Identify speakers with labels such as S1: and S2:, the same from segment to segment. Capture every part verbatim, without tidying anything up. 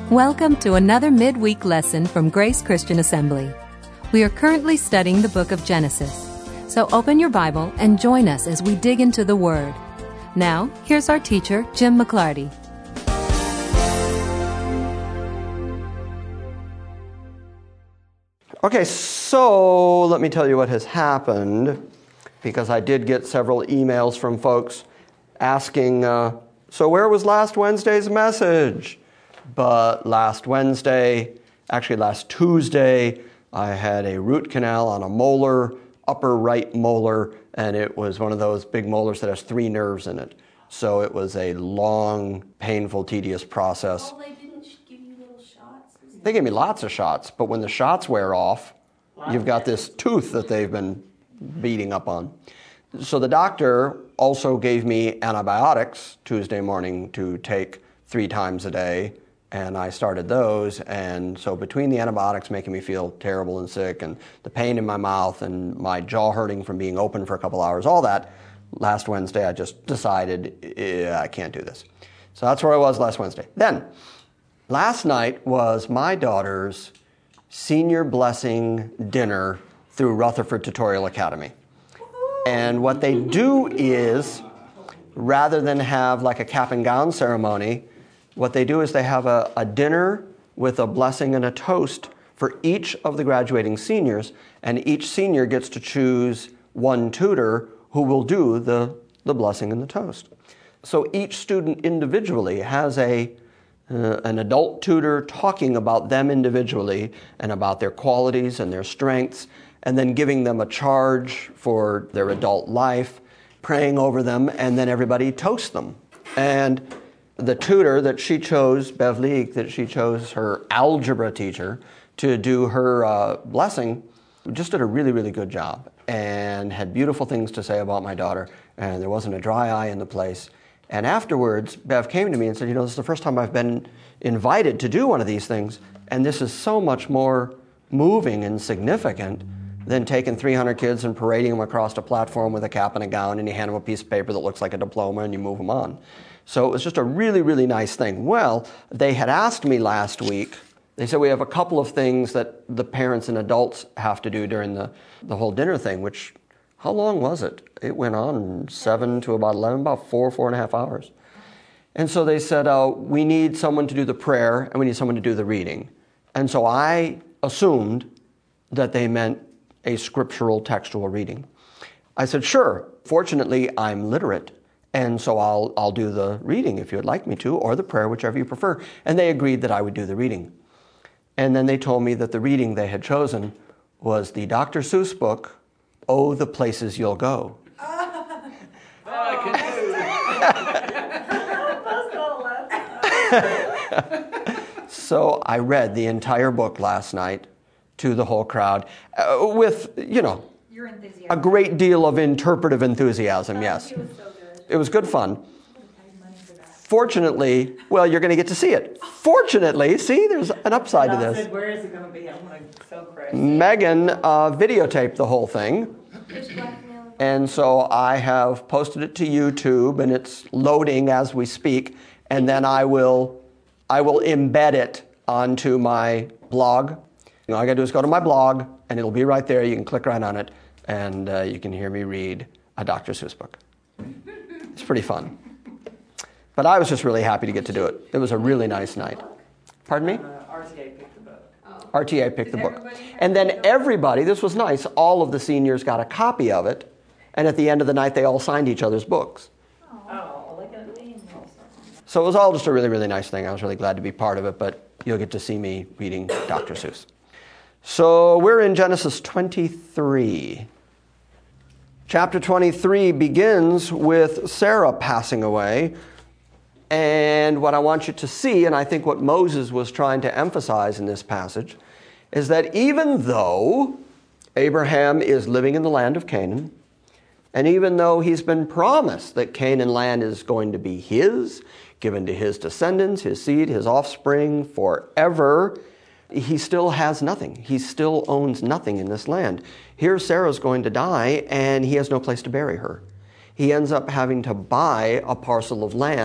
S1: Welcome to another midweek lesson from Grace Christian Assembly. We are currently studying the book of Genesis. So open your Bible and join us as we dig into the Word. Now, here's our teacher, Jim McClarty.
S2: Okay, so let me tell you what has happened, because I did get several emails from folks asking, uh, so where was last Wednesday's message? But last Wednesday, actually last Tuesday, I had a root canal on a molar, upper right molar, and it was one of those big molars that has three nerves in it. So it was a long, painful, tedious process.
S3: Oh, they didn't give you little shots?
S2: They gave me lots of shots, but when the shots wear off, you've got this tooth that they've been beating up on. So the doctor also gave me antibiotics Tuesday morning to take three times a day, and I started those. And so between the antibiotics making me feel terrible and sick, and the pain in my mouth, and my jaw hurting from being open for a couple hours, all that, last Wednesday I just decided, yeah, I can't do this. So that's where I was last Wednesday. Then, last night was my daughter's senior blessing dinner through Rutherford Tutorial Academy. And what they do is, rather than have like a cap and gown ceremony, what they do is they have a, a dinner with a blessing and a toast for each of the graduating seniors, and each senior gets to choose one tutor who will do the, the blessing and the toast. So each student individually has a uh, an adult tutor talking about them individually and about their qualities and their strengths, and then giving them a charge for their adult life, praying over them, and then everybody toasts them. And the tutor that she chose, Bev Leake, that she chose her algebra teacher to do her uh, blessing, just did a really, really good job and had beautiful things to say about my daughter, and there wasn't a dry eye in the place. And afterwards, Bev came to me and said, you know, this is the first time I've been invited to do one of these things, and this is so much more moving and significant than taking three hundred kids and parading them across a platform with a cap and a gown, and you hand them a piece of paper that looks like a diploma and you move them on. So it was just a really, really nice thing. Well, they had asked me last week, they said we have a couple of things that the parents and adults have to do during the, the whole dinner thing, which, how long was it? It went on seven to about eleven, about four, four and a half hours. And so they said, uh, we need someone to do the prayer and we need someone to do the reading. And so I assumed that they meant a scriptural textual reading. I said, sure. Fortunately, I'm literate, and so I'll I'll do the reading if you would like me to, or the prayer, whichever you prefer. And they agreed that I would do the reading. And then they told me that the reading they had chosen was the Doctor Seuss book, Oh, the Places You'll Go.
S3: Oh.
S4: I can do.
S2: So I read the entire book last night to the whole crowd uh, with, you know,
S3: Your enthusiasm.
S2: a great deal of interpretive enthusiasm, yes.
S3: It was so good.
S2: It was good fun.
S3: I would have paid money for that.
S2: Fortunately, well, you're going to get to see it. Fortunately, see, there's an upside to
S4: And I
S2: this.
S4: said, where is it going to be? I want to so crazy.
S2: Megan uh, videotaped the whole thing,
S3: Which blackmail?
S2: and so I have posted it to YouTube, and it's loading as we speak, and then I will, I will embed it onto my blog. You know, all I got to do is go to my blog, and it'll be right there. You can click right on it, and uh, you can hear me read a Doctor Seuss book. It's pretty fun. But I was just really happy to get to do it. It was a really nice night. Pardon me?
S4: Uh, R T A picked the book.
S2: R T A picked the book. And then everybody, this was nice, all of the seniors got a copy of it, and at the end of the night they all signed each other's books.
S4: Oh, look at me.
S2: So it was all just a really, really nice thing. I was really glad to be part of it, but you'll get to see me reading Doctor Seuss. So we're in Genesis twenty-three. Chapter twenty-three begins with Sarah passing away. And what I want you to see, and I think what Moses was trying to emphasize in this passage, is that even though Abraham is living in the land of Canaan, and even though he's been promised that Canaan land is going to be his, given to his descendants, his seed, his offspring forever, he still has nothing. He still owns nothing in this land. Here Sarah's going to die, and he has no place to bury her. He ends up having to buy a parcel of land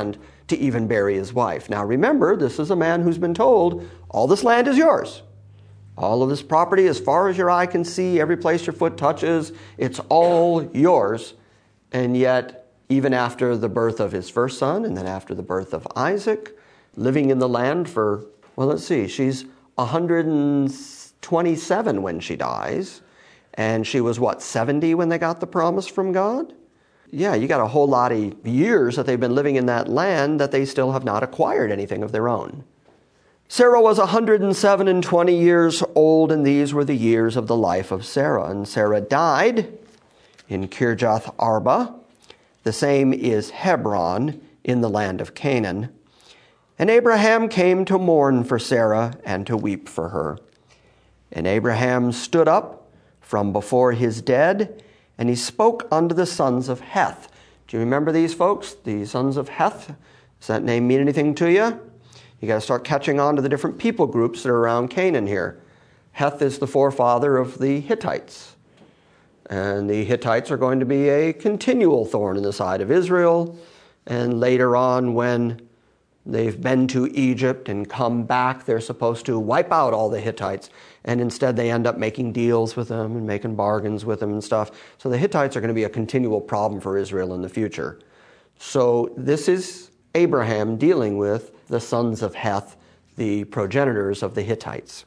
S2: to even bury his wife. Now remember, this is a man who's been told, all this land is yours. All of this property, as far as your eye can see, every place your foot touches, it's all yours. And yet, even after the birth of his first son, and then after the birth of Isaac, living in the land for, well, let's see, she's one hundred twenty-seven when she dies. And she was, what, seventy when they got the promise from God? Yeah, you got a whole lot of years that they've been living in that land that they still have not acquired anything of their own. Sarah was one hundred seven and twenty years old, and these were the years of the life of Sarah. And Sarah died in Kirjath Arba. The same is Hebron in the land of Canaan. And Abraham came to mourn for Sarah and to weep for her. And Abraham stood up from before his dead, and he spoke unto the sons of Heth. Do you remember these folks, the sons of Heth? Does that name mean anything to you? You got to start catching on to the different people groups that are around Canaan here. Heth is the forefather of the Hittites. And the Hittites are going to be a continual thorn in the side of Israel. And later on, when they've been to Egypt and come back, they're supposed to wipe out all the Hittites. And instead they end up making deals with them and making bargains with them and stuff. So the Hittites are going to be a continual problem for Israel in the future. So this is Abraham dealing with the sons of Heth, the progenitors of the Hittites.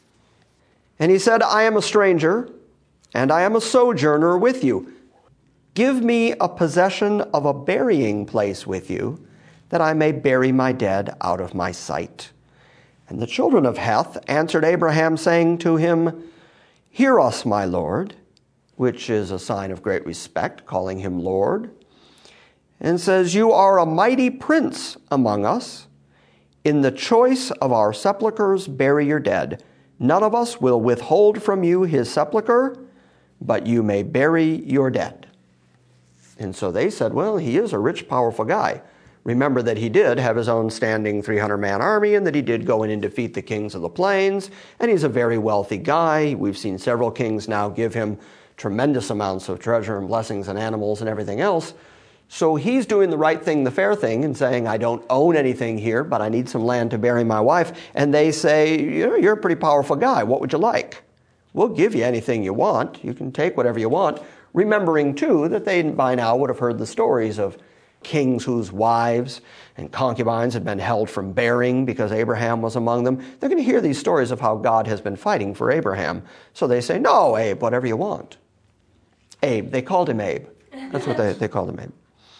S2: And he said, I am a stranger, and I am a sojourner with you. Give me a possession of a burying place with you, that I may bury my dead out of my sight. And the children of Heth answered Abraham, saying to him, Hear us, my Lord, which is a sign of great respect, calling him Lord, and says, You are a mighty prince among us. In the choice of our sepulchres bury your dead. None of us will withhold from you his sepulchre, but you may bury your dead. And so they said, well, he is a rich, powerful guy. Remember that he did have his own standing three hundred man army, and that he did go in and defeat the kings of the plains, and he's a very wealthy guy. We've seen several kings now give him tremendous amounts of treasure and blessings and animals and everything else. So he's doing the right thing, the fair thing, and saying, I don't own anything here, but I need some land to bury my wife. And they say, you're a pretty powerful guy. What would you like? We'll give you anything you want. You can take whatever you want. Remembering, too, that they by now would have heard the stories of kings whose wives and concubines had been held from bearing because Abraham was among them. They're going to hear these stories of how God has been fighting for Abraham. So they say, no, Abe, whatever you want. Abe. They called him Abe. That's what they, they called him, Abe.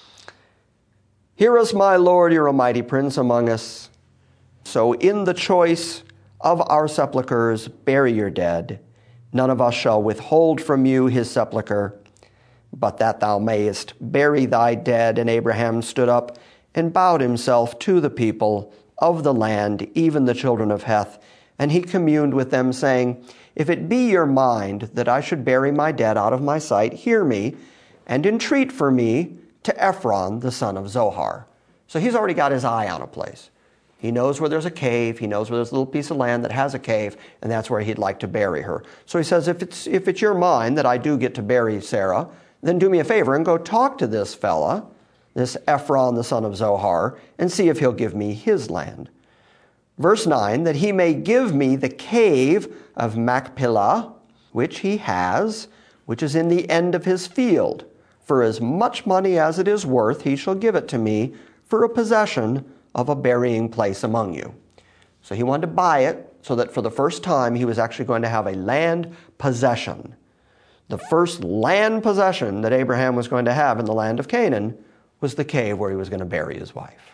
S2: Hear us, my Lord, you're a mighty prince among us. So in the choice of our sepulchres, bury your dead. None of us shall withhold from you his sepulchre, but that thou mayest bury thy dead. And Abraham stood up and bowed himself to the people of the land, even the children of Heth. And he communed with them, saying, If it be your mind that I should bury my dead out of my sight, hear me, and entreat for me to Ephron, the son of Zohar. So he's already got his eye on a place. He knows where there's a cave. He knows where there's a little piece of land that has a cave, and that's where he'd like to bury her. So he says, if it's, if it's your mind that I do get to bury Sarah, then do me a favor and go talk to this fella, this Ephron, the son of Zohar, and see if he'll give me his land. Verse nine, that he may give me the cave of Machpelah, which he has, which is in the end of his field. For as much money as it is worth, he shall give it to me for a possession of a burying place among you. So he wanted to buy it so that for the first time he was actually going to have a land possession. The first land possession that Abraham was going to have in the land of Canaan was the cave where he was going to bury his wife.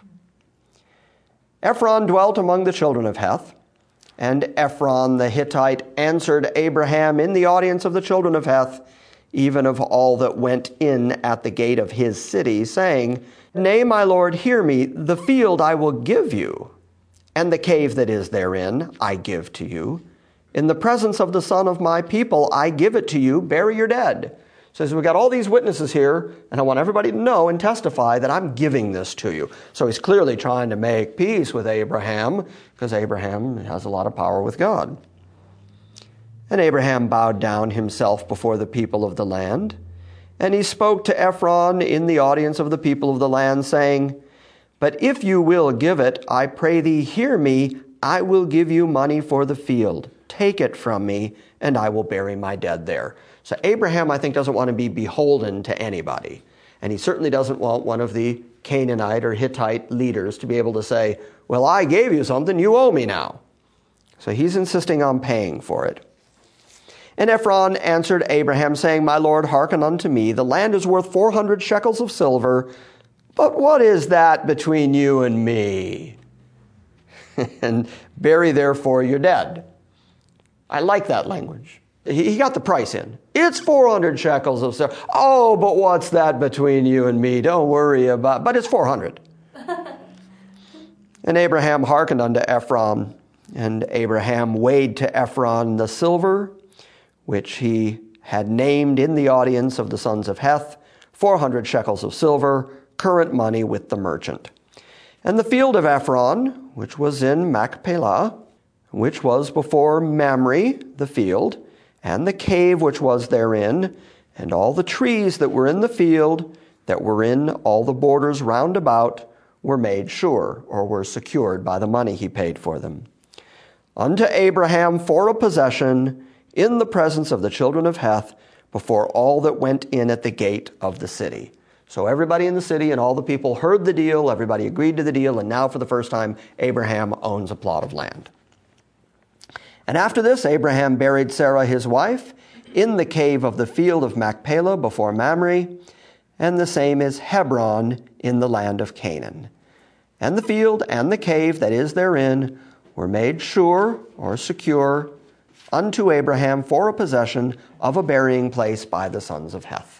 S2: Ephron dwelt among the children of Heth, and Ephron the Hittite answered Abraham in the audience of the children of Heth, even of all that went in at the gate of his city, saying, Nay, my Lord, hear me, the field I will give you, and the cave that is therein I give to you. In the presence of the son of my people I give it to you, bury your dead. So we've got all these witnesses here, and I want everybody to know and testify that I'm giving this to you. So he's clearly trying to make peace with Abraham, because Abraham has a lot of power with God. And Abraham bowed down himself before the people of the land. And he spoke to Ephron in the audience of the people of the land, saying, But if you will give it, I pray thee, hear me, I will give you money for the field. Take it from me, and I will bury my dead there. So Abraham, I think, doesn't want to be beholden to anybody. And he certainly doesn't want one of the Canaanite or Hittite leaders to be able to say, well, I gave you something, you owe me now. So he's insisting on paying for it. And Ephron answered Abraham, saying, My Lord, hearken unto me. The land is worth four hundred shekels of silver. But what is that between you and me? And bury therefore your dead. I like that language. He, he got the price in. It's four hundred shekels of silver. Oh, but what's that between you and me? Don't worry about it. But it's four hundred. And Abraham hearkened unto Ephron. And Abraham weighed to Ephron the silver, which he had named in the audience of the sons of Heth, four hundred shekels of silver, current money with the merchant. And the field of Ephron, which was in Machpelah, which was before Mamre, the field, and the cave which was therein, and all the trees that were in the field, that were in all the borders round about, were made sure, or were secured by the money he paid for them. Unto Abraham for a possession, in the presence of the children of Heth, before all that went in at the gate of the city. So everybody in the city and all the people heard the deal, everybody agreed to the deal, and now for the first time, Abraham owns a plot of land. And after this, Abraham buried Sarah his wife in the cave of the field of Machpelah before Mamre, and the same is Hebron in the land of Canaan. And the field and the cave that is therein were made sure or secure unto Abraham for a possession of a burying place by the sons of Heth.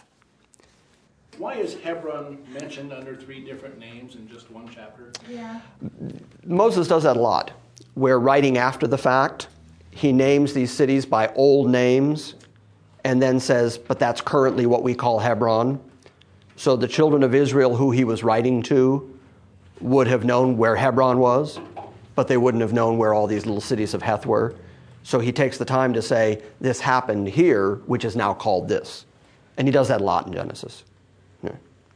S5: Why is Hebron mentioned under three different names in just one chapter?
S3: Yeah.
S2: Moses does that a lot, where writing after the fact, he names these cities by old names and then says, but that's currently what we call Hebron. So the children of Israel who he was writing to would have known where Hebron was, but they wouldn't have known where all these little cities of Heth were. So he takes the time to say, this happened here, which is now called this. And he does that a lot in Genesis. Yeah.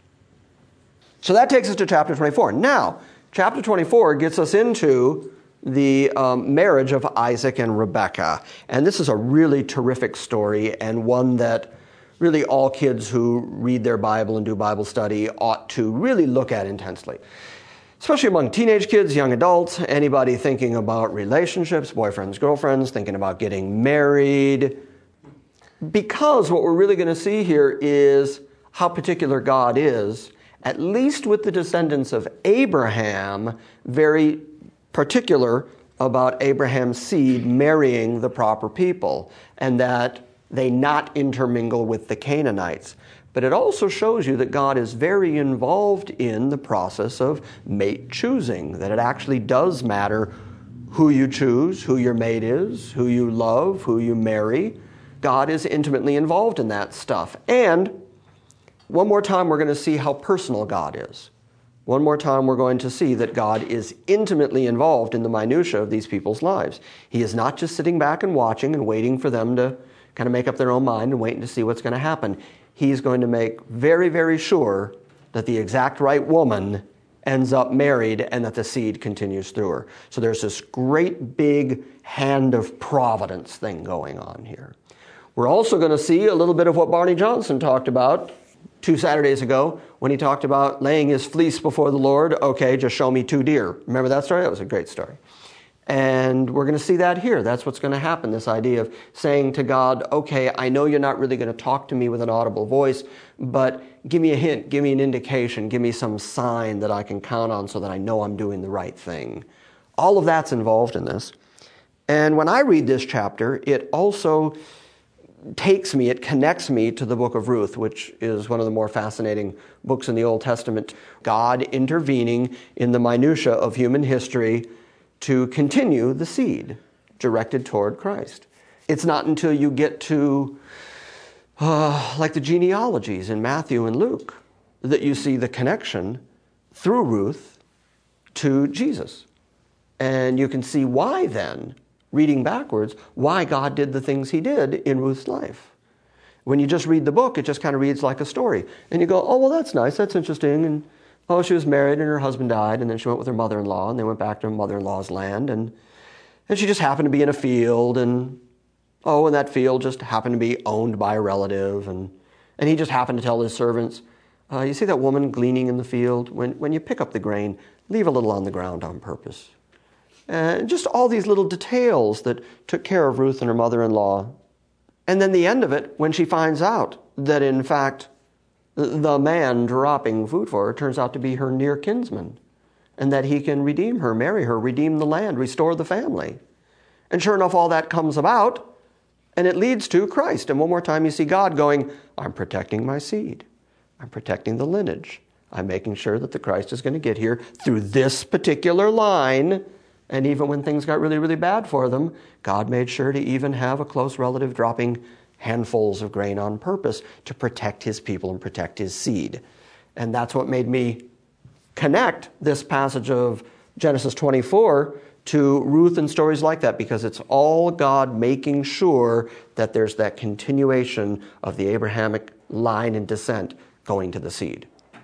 S2: So that takes us to chapter twenty-four. Now, chapter twenty-four gets us into the um, marriage of Isaac and Rebekah. And this is a really terrific story, and one that really all kids who read their Bible and do Bible study ought to really look at intensely. Especially among teenage kids, young adults, anybody thinking about relationships, boyfriends, girlfriends, thinking about getting married. Because what we're really going to see here is how particular God is, at least with the descendants of Abraham, very particular about Abraham's seed marrying the proper people, and that they not intermingle with the Canaanites. But it also shows you that God is very involved in the process of mate choosing, that it actually does matter who you choose, who your mate is, who you love, who you marry. God is intimately involved in that stuff. And one more time, we're going to see how personal God is. One more time, we're going to see that God is intimately involved in the minutiae of these people's lives. He is not just sitting back and watching and waiting for them to kind of make up their own mind and waiting to see what's going to happen. He's going to make very, very sure that the exact right woman ends up married and that the seed continues through her. So there's this great big hand of providence thing going on here. We're also going to see a little bit of what Barney Johnson talked about two Saturdays ago when he talked about laying his fleece before the Lord. Okay, just show me two deer. Remember that story? That was a great story. And we're going to see that here. That's what's going to happen, this idea of saying to God, okay, I know you're not really going to talk to me with an audible voice, but give me a hint, give me an indication, give me some sign that I can count on so that I know I'm doing the right thing. All of that's involved in this. And when I read this chapter, it also takes me, it connects me to the book of Ruth, which is one of the more fascinating books in the Old Testament. God intervening in the minutiae of human history to continue the seed directed toward Christ. It's not until you get to uh, like the genealogies in Matthew and Luke that you see the connection through Ruth to Jesus. And you can see why then, reading backwards, why God did the things he did in Ruth's life. When you just read the book, it just kind of reads like a story. And you go, oh, well, that's nice, that's interesting. And Oh, she was married and her husband died, and then she went with her mother-in-law, and they went back to her mother-in-law's land, and, and she just happened to be in a field, and oh, and that field just happened to be owned by a relative, and, and he just happened to tell his servants, uh, you see that woman gleaning in the field? When, when you pick up the grain, leave a little on the ground on purpose. And just all these little details that took care of Ruth and her mother-in-law. And then the end of it, when she finds out that, in fact, the man dropping food for her turns out to be her near kinsman, and that he can redeem her, marry her, redeem the land, restore the family. And sure enough, all that comes about, and it leads to Christ. And one more time you see God going, I'm protecting my seed. I'm protecting the lineage. I'm making sure that the Christ is going to get here through this particular line. And even when things got really, really bad for them, God made sure to even have a close relative dropping handfuls of grain on purpose to protect his people and protect his seed. And that's what made me connect this passage of Genesis twenty-four to Ruth and stories like that, because it's all God making sure that there's that continuation of the Abrahamic line and descent going to the seed.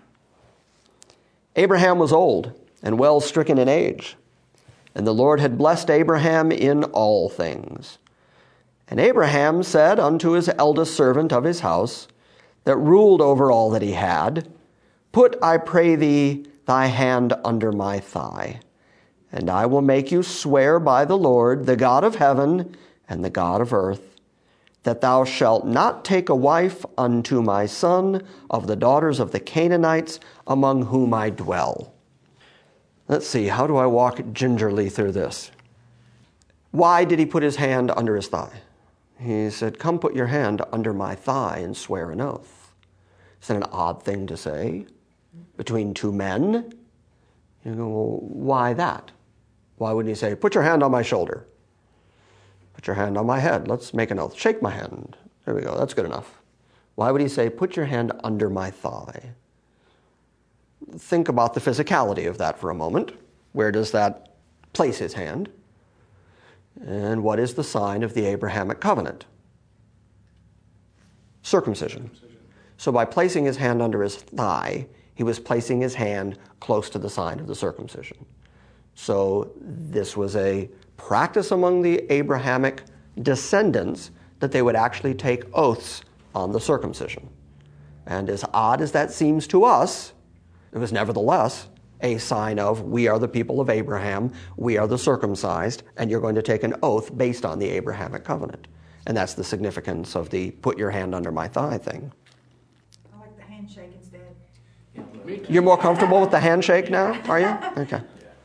S2: Abraham was old and well stricken in age, and the Lord had blessed Abraham in all things. And Abraham said unto his eldest servant of his house, that ruled over all that he had, Put, I pray thee, thy hand under my thigh, and I will make you swear by the Lord, the God of heaven and the God of earth, that thou shalt not take a wife unto my son of the daughters of the Canaanites among whom I dwell. Let's see, how do I walk gingerly through this? Why did he put his hand under his thigh? He said, come put your hand under my thigh and swear an oath. Is that an odd thing to say between two men? You go, well, why that? Why wouldn't he say, put your hand on my shoulder? Put your hand on my head. Let's make an oath. Shake my hand. There we go. That's good enough. Why would he say, put your hand under my thigh? Think about the physicality of that for a moment. Where does that place his hand? And what is the sign of the Abrahamic covenant? Circumcision. So by placing his hand under his thigh, he was placing his hand close to the sign of the circumcision. So this was a practice among the Abrahamic descendants that they would actually take oaths on the circumcision. And as odd as that seems to us, it was nevertheless a sign of, we are the people of Abraham, we are the circumcised, and you're going to take an oath based on the Abrahamic covenant. And that's the significance of the put your hand under my thigh thing.
S3: I like the handshake instead.
S2: You're more comfortable with the handshake now, are you? Okay.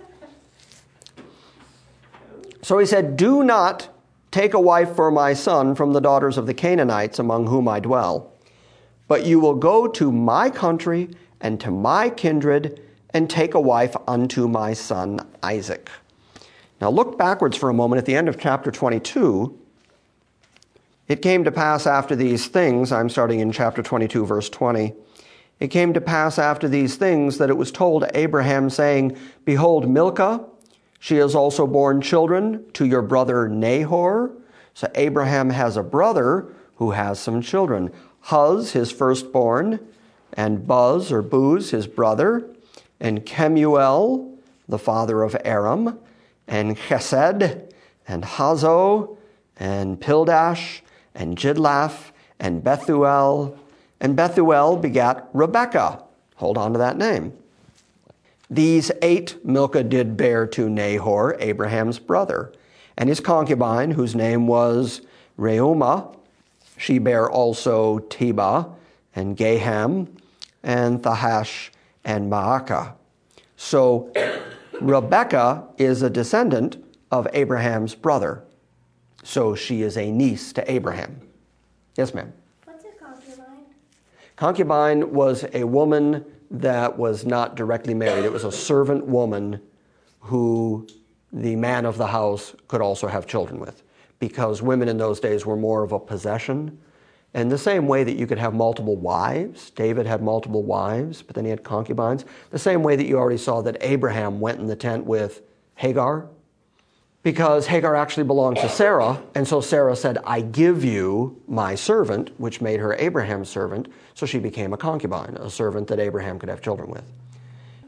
S2: So he said, do not take a wife for my son from the daughters of the Canaanites among whom I dwell, but you will go to my country and to my kindred and take a wife unto my son Isaac. Now look backwards for a moment at the end of chapter twenty-two. It came to pass after these things, I'm starting in chapter twenty-two, verse twenty. It came to pass after these things that it was told to Abraham, saying, behold, Milcah, she has also borne children to your brother Nahor. So Abraham has a brother who has some children. Huz, his firstborn, and Buz, or Buz, his brother, and Kemuel, the father of Aram, and Chesed, and Hazo, and Pildash, and Jidlaph, and Bethuel. And Bethuel begat Rebekah. Hold on to that name. These eight Milcah did bear to Nahor, Abraham's brother, and his concubine, whose name was Reumah. She bare also Tebah, and Gaham, and Thahash, and Maacah. So Rebekah is a descendant of Abraham's brother. So she is a niece to Abraham. Yes, ma'am.
S3: What's a concubine?
S2: Concubine was a woman that was not directly married. It was a servant woman who the man of the house could also have children with, because women in those days were more of a possession. And the same way that you could have multiple wives, David had multiple wives, but then he had concubines, the same way that you already saw that Abraham went in the tent with Hagar, because Hagar actually belonged to Sarah, and so Sarah said, I give you my servant, which made her Abraham's servant, so she became a concubine, a servant that Abraham could have children with.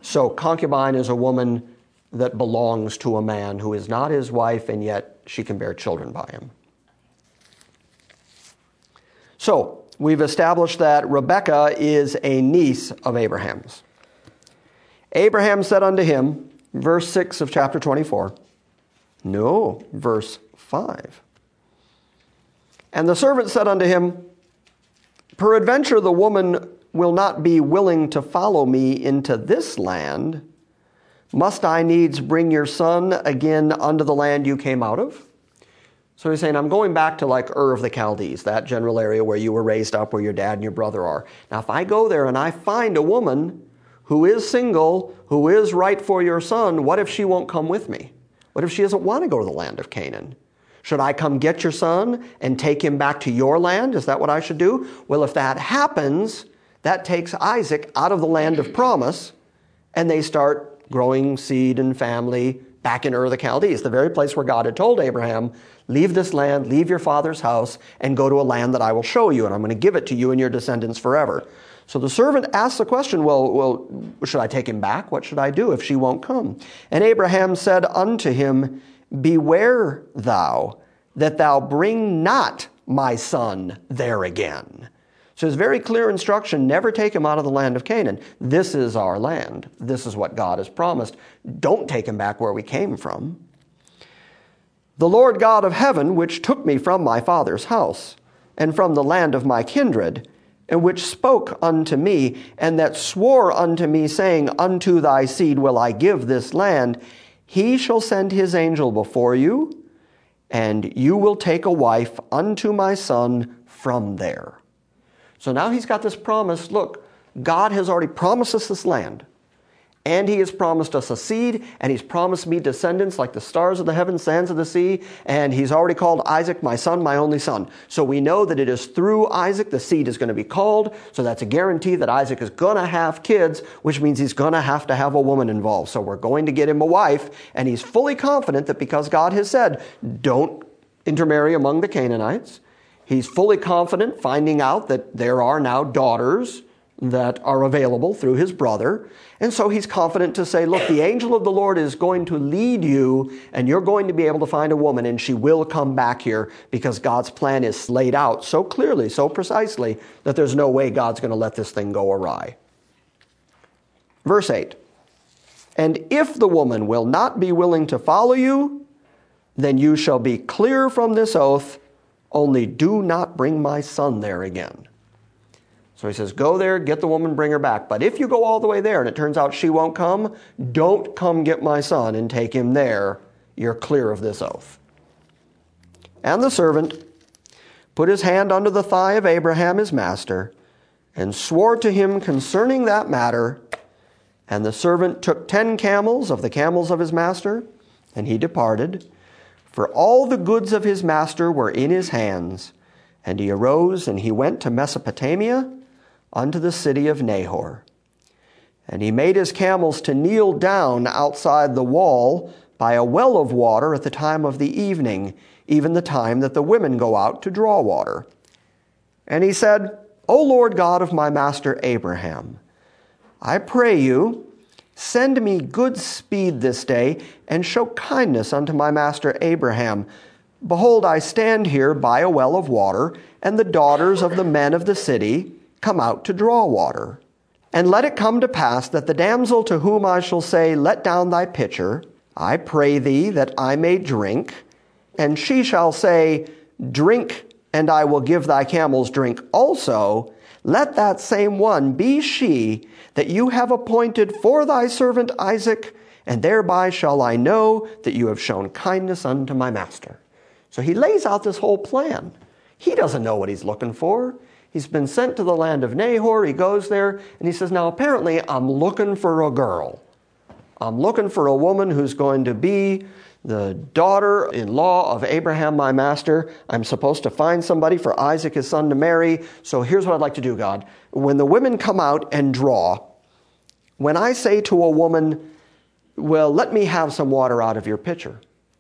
S2: So concubine is a woman that belongs to a man who is not his wife, and yet she can bear children by him. So we've established that Rebekah is a niece of Abraham's. Abraham said unto him, verse six of chapter twenty-four, no, verse five. And the servant said unto him, peradventure the woman will not be willing to follow me into this land. Must I needs bring your son again unto the land you came out of? So he's saying, I'm going back to like Ur of the Chaldees, that general area where you were raised up, where your dad and your brother are. Now, if I go there and I find a woman who is single, who is right for your son, what if she won't come with me? What if she doesn't want to go to the land of Canaan? Should I come get your son and take him back to your land? Is that what I should do? Well, if that happens, that takes Isaac out of the land of promise, and they start growing seed and family back in Ur of the Chaldees, the very place where God had told Abraham, leave this land, leave your father's house, and go to a land that I will show you, and I'm going to give it to you and your descendants forever. So the servant asks the question, well, well, should I take him back? What should I do if she won't come? And Abraham said unto him, beware thou that thou bring not my son there again. So it's very clear instruction, never take him out of the land of Canaan. This is our land. This is what God has promised. Don't take him back where we came from. The Lord God of heaven, which took me from my father's house, and from the land of my kindred, and which spoke unto me, and that swore unto me, saying, unto thy seed will I give this land, he shall send his angel before you, and you will take a wife unto my son from there. So now he's got this promise. Look, God has already promised us this land. And he has promised us a seed, and he's promised me descendants like the stars of the heaven, sands of the sea, and he's already called Isaac my son, my only son. So we know that it is through Isaac the seed is going to be called, so that's a guarantee that Isaac is going to have kids, which means he's going to have to have a woman involved. So we're going to get him a wife, and he's fully confident that because God has said, don't intermarry among the Canaanites, he's fully confident finding out that there are now daughters that are available through his brother. And so he's confident to say, look, the angel of the Lord is going to lead you, and you're going to be able to find a woman, and she will come back here because God's plan is laid out so clearly, so precisely, that there's no way God's going to let this thing go awry. Verse eight, and if the woman will not be willing to follow you, then you shall be clear from this oath, only do not bring my son there again. So he says, go there, get the woman, bring her back. But if you go all the way there and it turns out she won't come, don't come get my son and take him there. You're clear of this oath. And the servant put his hand under the thigh of Abraham his master and swore to him concerning that matter. And the servant took ten camels of the camels of his master, and he departed. For all the goods of his master were in his hands. And he arose and he went to Mesopotamia, unto the city of Nahor. And he made his camels to kneel down outside the wall by a well of water at the time of the evening, even the time that the women go out to draw water. And he said, O Lord God of my master Abraham, I pray you, send me good speed this day, and show kindness unto my master Abraham. Behold, I stand here by a well of water, and the daughters of the men of the city come out to draw water. And let it come to pass that the damsel to whom I shall say, let down thy pitcher, I pray thee that I may drink, and she shall say, drink, and I will give thy camels drink also, let that same one be she that you have appointed for thy servant Isaac, and thereby shall I know that you have shown kindness unto my master. So he lays out this whole plan. He doesn't know what he's looking for. He's been sent to the land of Nahor. He goes there, and he says, now apparently I'm looking for a girl. I'm looking for a woman who's going to be the daughter-in-law of Abraham, my master. I'm supposed to find somebody for Isaac, his son, to marry. So here's what I'd like to do, God. When the women come out and draw, when I say to a woman, well, let me have some water out of your pitcher,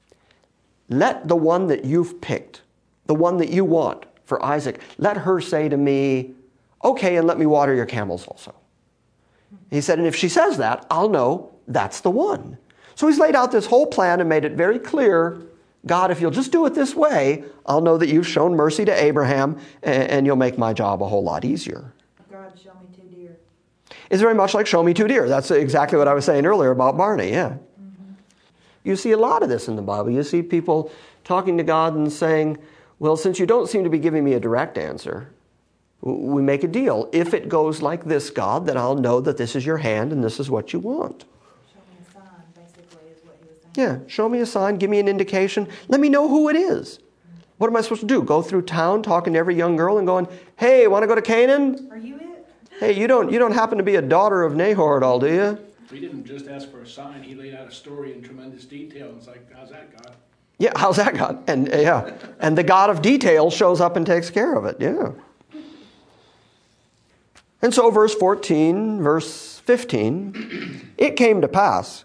S2: let the one that you've picked, the one that you want for Isaac, let her say to me, okay, and let me water your camels also. He said, and if she says that, I'll know that's the one. So he's laid out this whole plan and made it very clear, God, if you'll just do it this way, I'll know that you've shown mercy to Abraham, and you'll make my job a whole lot easier.
S3: God, show me two deer.
S2: It's very much like show me two deer. That's exactly what I was saying earlier about Barney, yeah. Mm-hmm. You see a lot of this in the Bible. You see people talking to God and saying, well, since you don't seem to be giving me a direct answer, we make a deal. If it goes like this, God, then I'll know that this is your hand and this is what you want.
S3: Show me a sign, basically, is what he was saying.
S2: Yeah, show me a sign, give me an indication. Let me know who it is. What am I supposed to do? Go through town talking to every young girl and going, hey, want to go to Canaan?
S3: Are you it?
S2: Hey, you don't you don't happen to be a daughter of Nahor at all, do you?
S5: We didn't just ask for a sign. He laid out a story in tremendous detail. And it's like, how's that, God?
S2: Yeah, how's that God? And uh, yeah, and the God of detail shows up and takes care of it. Yeah. And so verse fourteen, verse fifteen, it came to pass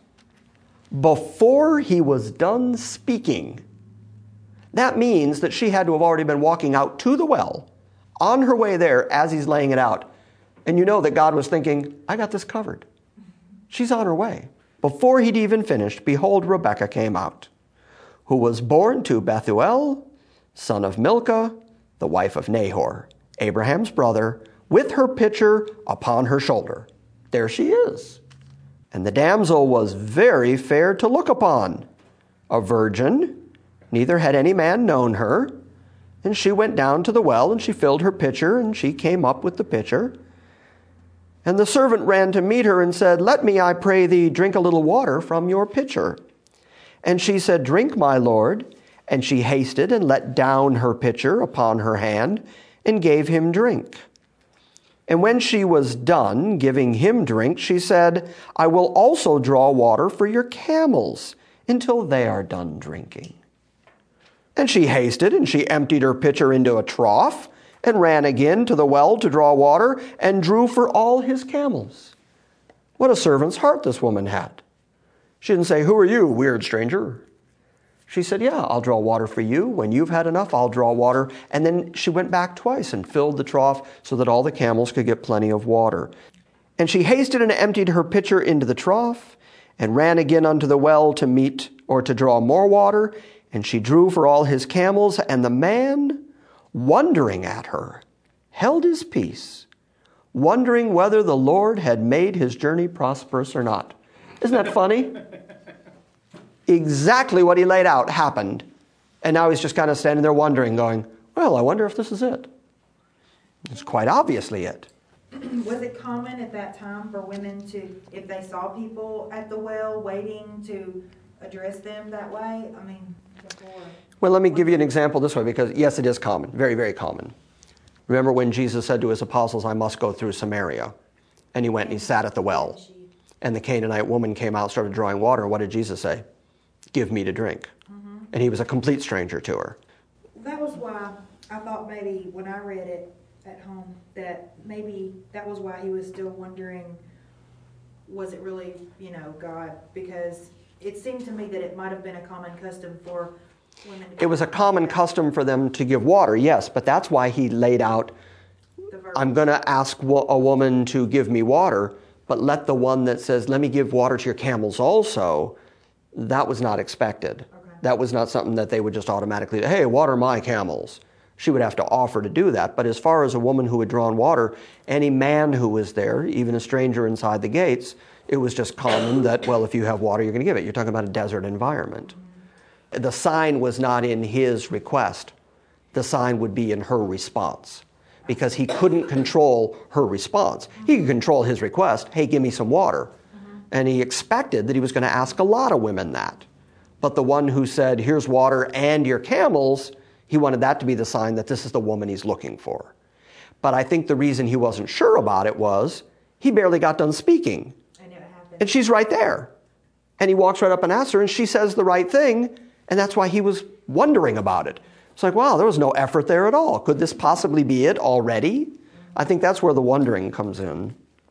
S2: before he was done speaking. That means that she had to have already been walking out to the well, on her way there as he's laying it out. And you know that God was thinking, I got this covered. She's on her way. Before he'd even finished, behold, Rebekah came out, who was born to Bethuel, son of Milcah, the wife of Nahor, Abraham's brother, with her pitcher upon her shoulder. There she is. And the damsel was very fair to look upon, a virgin, neither had any man known her. And she went down to the well, and she filled her pitcher, and she came up with the pitcher. And the servant ran to meet her and said, let me, I pray thee, drink a little water from your pitcher. And she said, drink, my lord. And she hasted and let down her pitcher upon her hand and gave him drink. And when she was done giving him drink, she said, I will also draw water for your camels until they are done drinking. And she hasted and she emptied her pitcher into a trough and ran again to the well to draw water and drew for all his camels. What a servant's heart this woman had. She didn't say, who are you, weird stranger? She said, yeah, I'll draw water for you. When you've had enough, I'll draw water. And then she went back twice and filled the trough so that all the camels could get plenty of water. And she hasted and emptied her pitcher into the trough and ran again unto the well to meet or to draw more water. And she drew for all his camels. And the man, wondering at her, held his peace, wondering whether the Lord had made his journey prosperous or not. Isn't that funny? Exactly what he laid out happened. And now he's just kind of standing there wondering, going, well, I wonder if this is it. It's quite obviously it.
S3: Was it common at that time for women to, if they saw people at the well waiting, to address them that way? I mean, before.
S2: Well, let me give you an example this way, because yes, it is common, very, very common. Remember when Jesus said to his apostles, I must go through Samaria. And he went and he sat at the well. And the Canaanite woman came out, started drawing water. What did Jesus say? Give me to drink. Mm-hmm. And he was a complete stranger to her.
S3: That was why I thought maybe when I read it at home that maybe that was why he was still wondering, was it really, you know, God? Because it seemed to me that it might have been a common custom for women to...
S2: It was a common custom for them to give water, yes, but that's why he laid out, I'm going to ask a woman to give me water, but let the one that says, let me give water to your camels also, that was not expected. Okay. That was not something that they would just automatically, hey, water my camels. She would have to offer to do that. But as far as a woman who had drawn water, any man who was there, even a stranger inside the gates, it was just common that, well, if you have water, you're going to give it. You're talking about a desert environment. Mm-hmm. The sign was not in his request. The sign would be in her response, because he couldn't control her response. He could control his request, hey, give me some water. And he expected that he was going to ask a lot of women that. But the one who said, here's water and your camels, he wanted that to be the sign that this is the woman he's looking for. But I think the reason he wasn't sure about it was he barely got done speaking.
S3: I know it happened.
S2: And she's right there. And he walks right up and asks her, and she says the right thing, and that's why he was wondering about it. It's like, wow, there was no effort there at all. Could this possibly be it already? I think that's where the wondering comes in.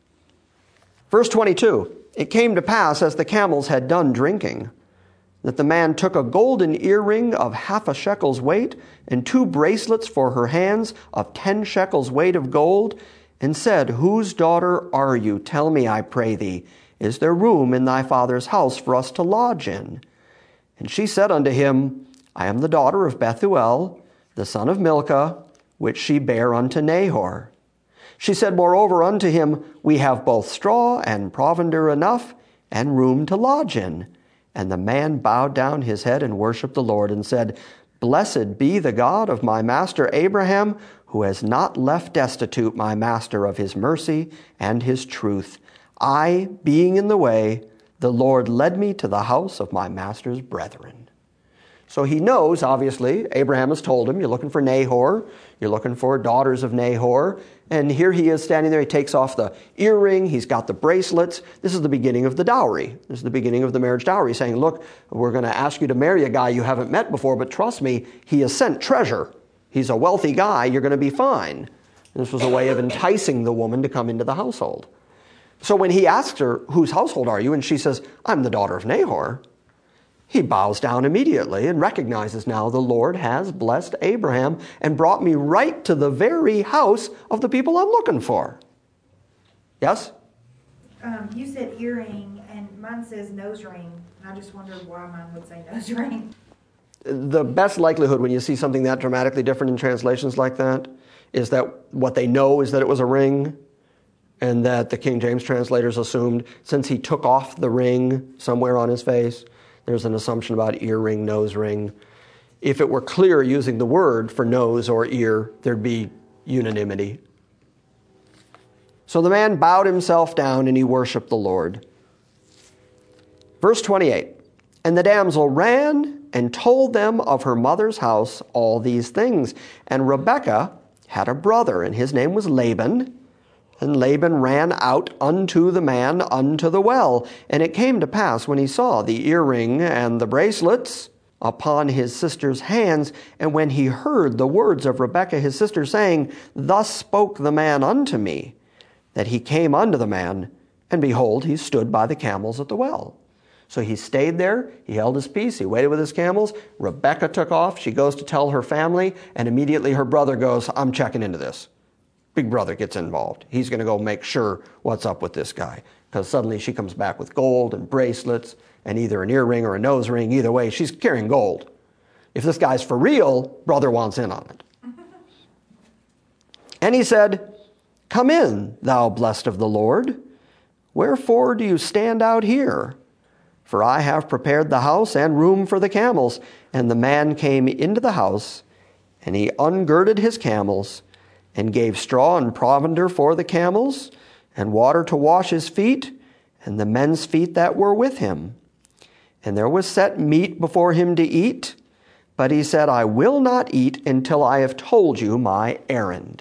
S2: Verse twenty-two. It came to pass, as the camels had done drinking, that the man took a golden earring of half a shekel's weight, and two bracelets for her hands of ten shekels weight of gold, and said, Whose daughter are you? Tell me, I pray thee, is there room in thy father's house for us to lodge in? And she said unto him, I am the daughter of Bethuel, the son of Milcah, which she bare unto Nahor. She said moreover unto him, We have both straw and provender enough, and room to lodge in. And the man bowed down his head and worshipped the Lord, and said, Blessed be the God of my master Abraham, who has not left destitute my master of his mercy and his truth. I, being in the way, the Lord led me to the house of my master's brethren. So he knows, obviously, Abraham has told him, you're looking for Nahor, you're looking for daughters of Nahor, and here he is standing there, he takes off the earring, he's got the bracelets. This is the beginning of the dowry. This is the beginning of the marriage dowry, saying, look, we're going to ask you to marry a guy you haven't met before, but trust me, he has sent treasure. He's a wealthy guy, you're going to be fine. And this was a way of enticing the woman to come into the household. So when he asks her, whose household are you? And she says, I'm the daughter of Nahor. He bows down immediately and recognizes now the Lord has blessed Abraham and brought me right to the very house of the people I'm looking for. Yes?
S3: Um, you said earring, and mine says nose ring. And I just wondered why mine would say nose ring.
S2: The best likelihood when you see something that dramatically different in translations like that is that what they know is that it was a ring, and that the King James translators assumed since he took off the ring somewhere on his face, there's an assumption about earring, nose ring. If it were clear using the word for nose or ear, there'd be unanimity. So the man bowed himself down and he worshiped the Lord. Verse twenty-eight, and the damsel ran and told them of her mother's house all these things. And Rebekah had a brother, and his name was Laban. And Laban ran out unto the man unto the well. And it came to pass, when he saw the earring and the bracelets upon his sister's hands, and when he heard the words of Rebekah his sister, saying, Thus spoke the man unto me, that he came unto the man, and behold, he stood by the camels at the well. So he stayed there, he held his peace, he waited with his camels. Rebekah took off, she goes to tell her family, and immediately her brother goes, I'm checking into this. Big brother gets involved. He's going to go make sure what's up with this guy. Because suddenly she comes back with gold and bracelets and either an earring or a nose ring. Either way, she's carrying gold. If this guy's for real, brother wants in on it. And he said, Come in, thou blessed of the Lord. Wherefore do you stand out here? For I have prepared the house and room for the camels. And the man came into the house, and he ungirded his camels, and gave straw and provender for the camels, and water to wash his feet, and the men's feet that were with him. And there was set meat before him to eat, but he said, I will not eat until I have told you my errand.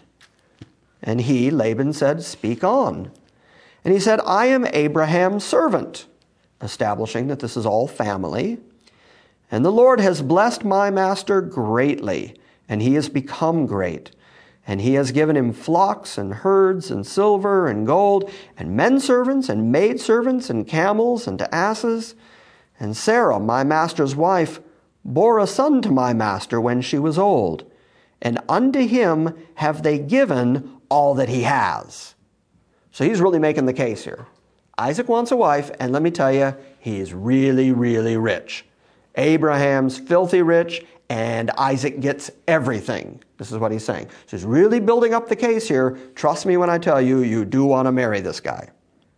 S2: And he, Laban, said, Speak on. And he said, I am Abraham's servant, establishing that this is all family. And the Lord has blessed my master greatly, and he has become great. And he has given him flocks and herds and silver and gold and men servants and maid servants and camels and asses. And Sarah, my master's wife, bore a son to my master when she was old. And unto him have they given all that he has. So he's really making the case here. Isaac wants a wife, and let me tell you, he is really, really rich. Abraham's filthy rich, and Isaac gets everything. This is what he's saying. So he's really building up the case here. Trust me when I tell you, you do want to marry this guy.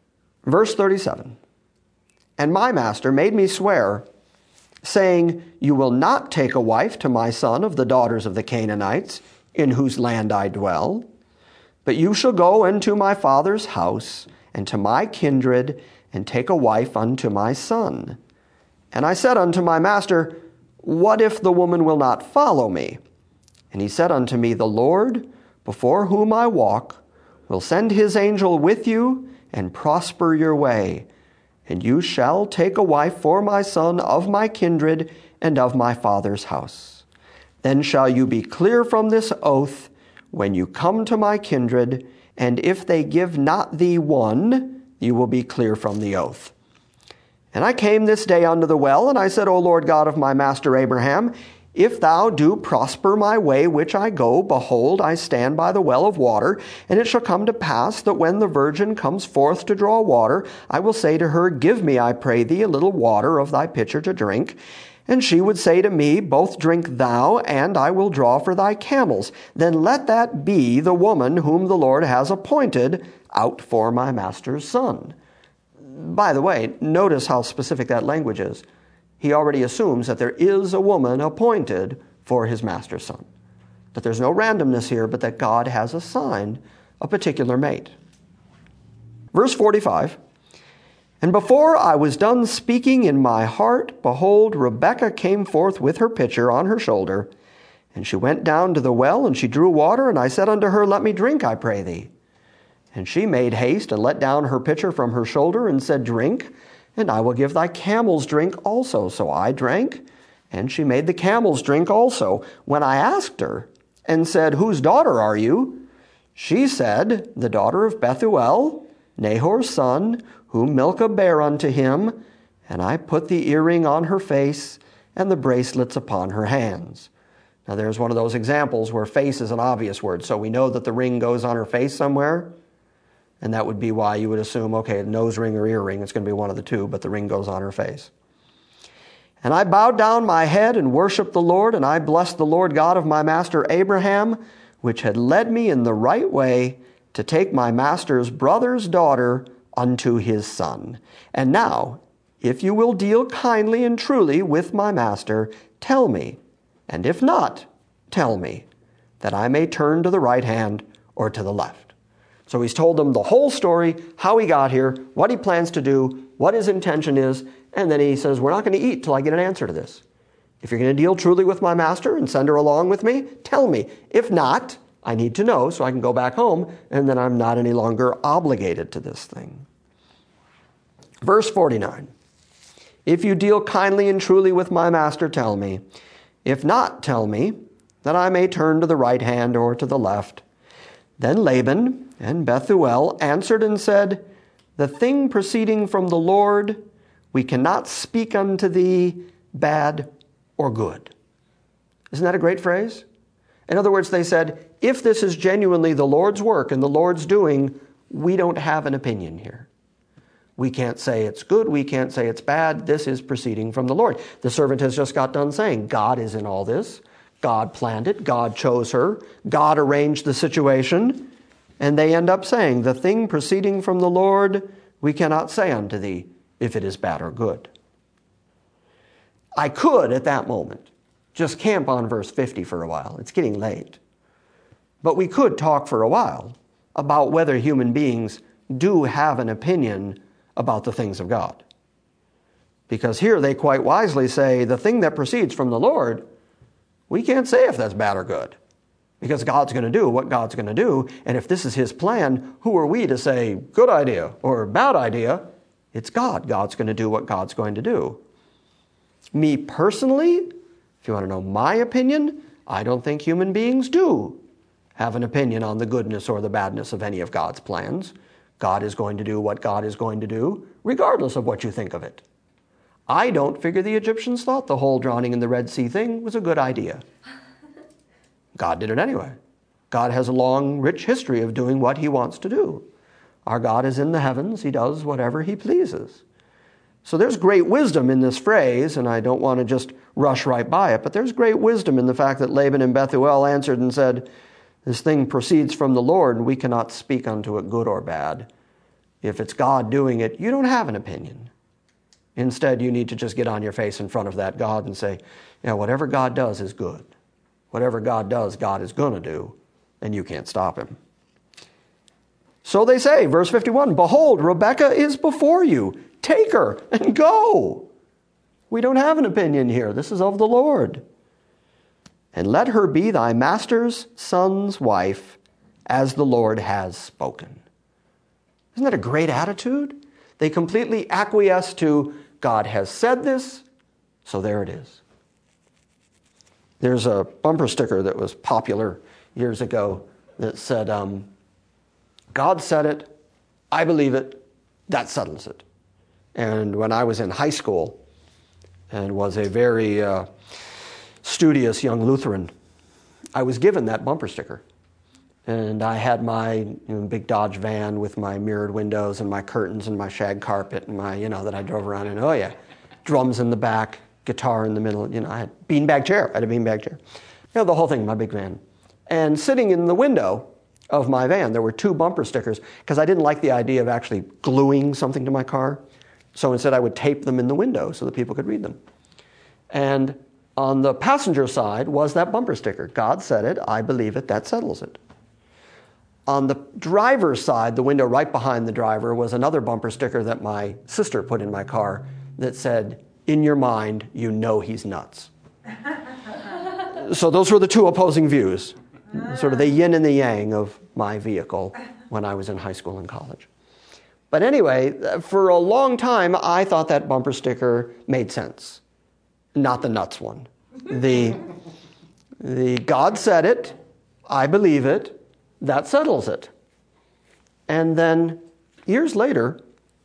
S2: Verse thirty-seven. And my master made me swear, saying, You will not take a wife to my son of the daughters of the Canaanites, in whose land I dwell, but you shall go into my father's house, and to my kindred, and take a wife unto my son. And I said unto my master, What if the woman will not follow me? And he said unto me, The Lord, before whom I walk, will send his angel with you, and prosper your way. And you shall take a wife for my son of my kindred, and of my father's house. Then shall you be clear from this oath, when you come to my kindred, and if they give not thee one, you will be clear from the oath. And I came this day unto the well, and I said, O Lord God of my master Abraham, If thou do prosper my way which I go, behold, I stand by the well of water, and it shall come to pass that when the virgin comes forth to draw water, I will say to her, Give me, I pray thee, a little water of thy pitcher to drink. And she would say to me, Both drink thou, and I will draw for thy camels. Then let that be the woman whom the Lord has appointed out for my master's son. By the way, notice how specific that language is. He already assumes that there is a woman appointed for his master's son. That there's no randomness here, but that God has assigned a particular mate. Verse forty-five, And before I was done speaking in my heart, behold, Rebekah came forth with her pitcher on her shoulder, and she went down to the well, and she drew water, and I said unto her, Let me drink, I pray thee. And she made haste, and let down her pitcher from her shoulder, and said, Drink, and I will give thy camels drink also. So I drank, and she made the camels drink also. When I asked her, and said, Whose daughter are you? She said, The daughter of Bethuel, Nahor's son, whom Milcah bare unto him. And I put the earring on her face, and the bracelets upon her hands. Now there's one of those examples where face is an obvious word. So we know that the ring goes on her face somewhere. And that would be why you would assume, okay, nose ring or ear ring, it's going to be one of the two, but the ring goes on her face. And I bowed down my head and worshiped the Lord, and I blessed the Lord God of my master Abraham, which had led me in the right way to take my master's brother's daughter unto his son. And now, if you will deal kindly and truly with my master, tell me, and if not, tell me, that I may turn to the right hand or to the left. So he's told them the whole story, how he got here, what he plans to do, what his intention is, and then he says, we're not going to eat till I get an answer to this. If you're going to deal truly with my master and send her along with me, tell me. If not, I need to know so I can go back home, and then I'm not any longer obligated to this thing. Verse forty-nine, If you deal kindly and truly with my master, tell me. If not, tell me, that I may turn to the right hand or to the left. Then Laban and Bethuel answered and said, The thing proceeding from the Lord, we cannot speak unto thee bad or good. Isn't that a great phrase? In other words, they said, if this is genuinely the Lord's work and the Lord's doing, we don't have an opinion here. We can't say it's good, we can't say it's bad. This is proceeding from the Lord. The servant has just got done saying, God is in all this. God planned it. God chose her. God arranged the situation. And they end up saying, the thing proceeding from the Lord, we cannot say unto thee if it is bad or good. I could, at that moment, just camp on verse fifty for a while. It's getting late. But we could talk for a while about whether human beings do have an opinion about the things of God. Because here they quite wisely say, the thing that proceeds from the Lord, we can't say if that's bad or good. Because God's going to do what God's going to do. And if this is his plan, who are we to say good idea or bad idea? It's God. God's going to do what God's going to do. Me personally, if you want to know my opinion, I don't think human beings do have an opinion on the goodness or the badness of any of God's plans. God is going to do what God is going to do, regardless of what you think of it. I don't figure the Egyptians thought the whole drowning in the Red Sea thing was a good idea. God did it anyway. God has a long, rich history of doing what he wants to do. Our God is in the heavens. He does whatever he pleases. So there's great wisdom in this phrase, and I don't want to just rush right by it, but there's great wisdom in the fact that Laban and Bethuel answered and said, this thing proceeds from the Lord, and we cannot speak unto it good or bad. If it's God doing it, you don't have an opinion. Instead, you need to just get on your face in front of that God and say, yeah, whatever God does is good. Whatever God does, God is going to do, and you can't stop him. So they say, verse fifty-one, behold, Rebekah is before you. Take her and go. We don't have an opinion here. This is of the Lord. And let her be thy master's son's wife, as the Lord has spoken. Isn't that a great attitude? They completely acquiesce to, God has said this, so there it is. There's a bumper sticker that was popular years ago that said, um, God said it, I believe it, that settles it. And when I was in high school and was a very uh, studious young Lutheran, I was given that bumper sticker. And I had my you know, big Dodge van with my mirrored windows and my curtains and my shag carpet and my, you know, that I drove around in. Oh yeah, drums in the back, guitar in the middle. You know, I had beanbag chair. I had a beanbag chair. You know, the whole thing, my big van. And sitting in the window of my van, there were two bumper stickers because I didn't like the idea of actually gluing something to my car. So instead I would tape them in the window so that people could read them. And on the passenger side was that bumper sticker. God said it, I believe it, that settles it. On the driver's side, the window right behind the driver, was another bumper sticker that my sister put in my car that said, in your mind, you know he's nuts. So those were the two opposing views, sort of the yin and the yang of my vehicle when I was in high school and college. But anyway, for a long time, I thought that bumper sticker made sense. Not the nuts one. The, the God said it, I believe it, that settles it. And then years later,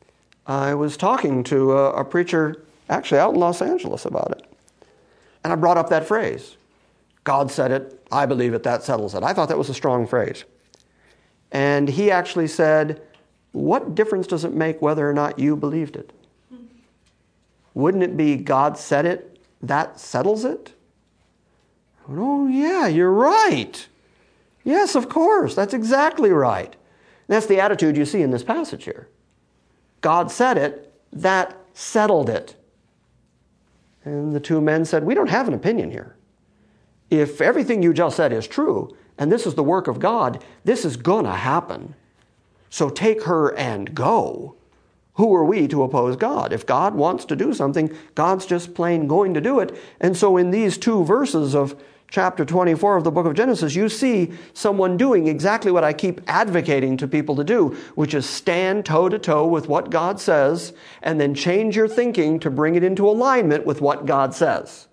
S2: I was talking to a, a preacher actually out in Los Angeles about it. And I brought up that phrase. God said it, I believe it, that settles it. I thought that was a strong phrase. And he actually said, what difference does it make whether or not you believed it? Wouldn't it be God said it, that settles it? I went, oh yeah, you're right. Yes, of course, that's exactly right. And that's the attitude you see in this passage here. God said it, that settled it. And the two men said, we don't have an opinion here. If everything you just said is true, and this is the work of God, this is going to happen. So take her and go. Who are we to oppose God? If God wants to do something, God's just plain going to do it. And so in these two verses of chapter twenty-four of the book of Genesis, you see someone doing exactly what I keep advocating to people to do, which is stand toe-to-toe with what God says and then change your thinking to bring it into alignment with what God says.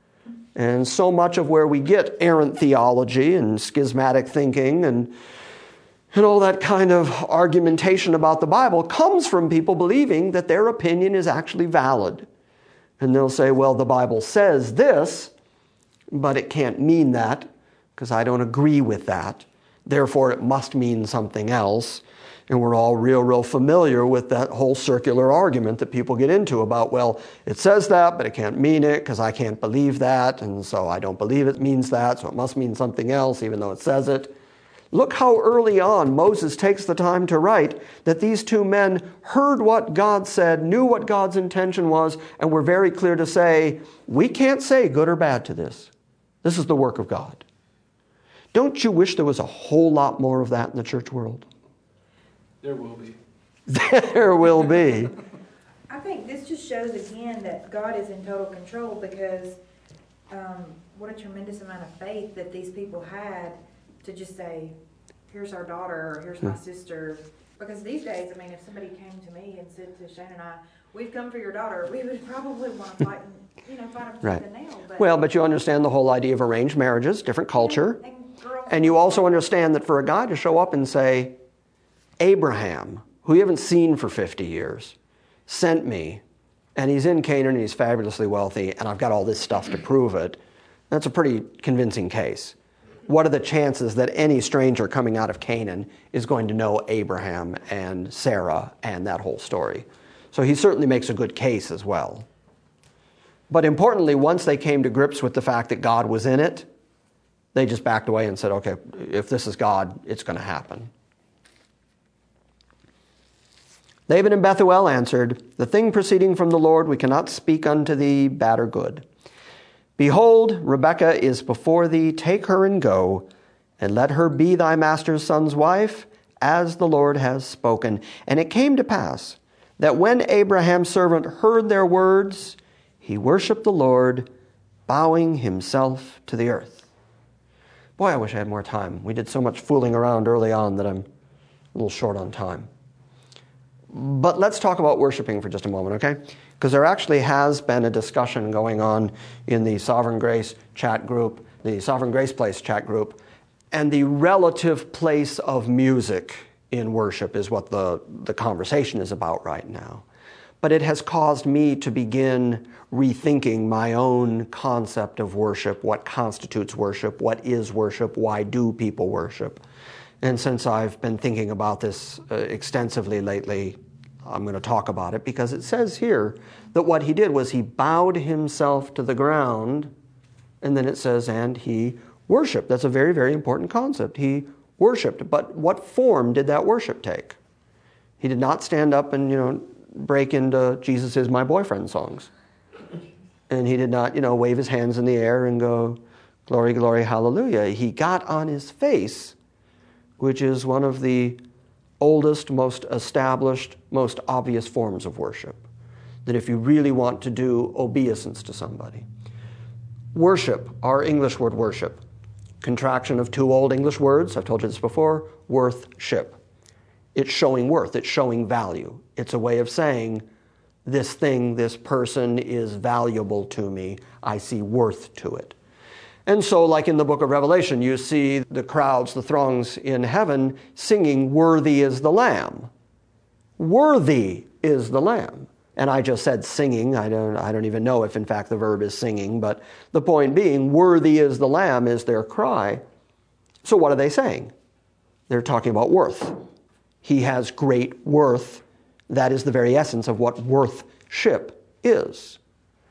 S2: And so much of where we get errant theology and schismatic thinking and, and all that kind of argumentation about the Bible comes from people believing that their opinion is actually valid. And they'll say, well, the Bible says this, but it can't mean that because I don't agree with that. Therefore, it must mean something else. And we're all real, real familiar with that whole circular argument that people get into about, well, it says that, but it can't mean it because I can't believe that. And so I don't believe it means that, so it must mean something else even though it says it. Look how early on Moses takes the time to write that these two men heard what God said, knew what God's intention was, and were very clear to say, we can't say good or bad to this. This is the work of God. Don't you wish there was a whole lot more of that in the church world?
S5: There will be.
S2: There will be.
S3: I think this just shows again that God is in total control because um, what a tremendous amount of faith that these people had to just say, here's our daughter or here's my sister. Because these days, I mean, if somebody came to me and said to Shane and I, we've come for your daughter, we would probably want to fight and, you know, fight them
S2: Right.
S3: tooth and nail. But
S2: Well, but you understand the whole idea of arranged marriages, different culture.
S3: And, and, girls,
S2: And you also understand that for a guy to show up and say, Abraham, who you haven't seen for fifty years, sent me, and he's in Canaan and he's fabulously wealthy, and I've got all this stuff to prove it, that's a pretty convincing case. What are the chances that any stranger coming out of Canaan is going to know Abraham and Sarah and that whole story? So he certainly makes a good case as well. But importantly, once they came to grips with the fact that God was in it, they just backed away and said, okay, if this is God, it's going to happen. Laban and Bethuel answered, the thing proceeding from the Lord we cannot speak unto thee bad or good. Behold, Rebekah is before thee, take her and go, and let her be thy master's son's wife, as the Lord has spoken. And it came to pass that when Abraham's servant heard their words, he worshipped the Lord, bowing himself to the earth. Boy, I wish I had more time. We did so much fooling around early on that I'm a little short on time. But let's talk about worshiping for just a moment, okay? Because there actually has been a discussion going on in the Sovereign Grace chat group, the Sovereign Grace Place chat group, and the relative place of music in worship is what the, the conversation is about right now. but it has caused me to begin rethinking my own concept of worship, what constitutes worship, what is worship, why do people worship. And since I've been thinking about this uh, extensively lately, I'm going to talk about it because it says here that what he did was he bowed himself to the ground, and then it says, and he worshiped. That's a very, very important concept. He worshiped. But what form did that worship take? He did not stand up and, you know, break into Jesus is my boyfriend songs. And he did not, you know, wave his hands in the air and go, glory, glory, hallelujah. He got on his face, which is one of the oldest, most established, most obvious forms of worship. That if you really want to do obeisance to somebody. Worship, our English word worship, contraction of two old English words, I've told you this before, worth-ship. It's showing worth, it's showing value. It's a way of saying, this thing, this person is valuable to me. I see worth to it. And so, like in the book of Revelation, you see the crowds, the throngs in heaven singing, worthy is the Lamb. Worthy is the Lamb. And I just said singing. I don't, I don't even know if, in fact, the verb is singing. But the point being, worthy is the Lamb is their cry. So what are they saying? They're talking about worth. He has great worth. That is the very essence of what worth-ship is.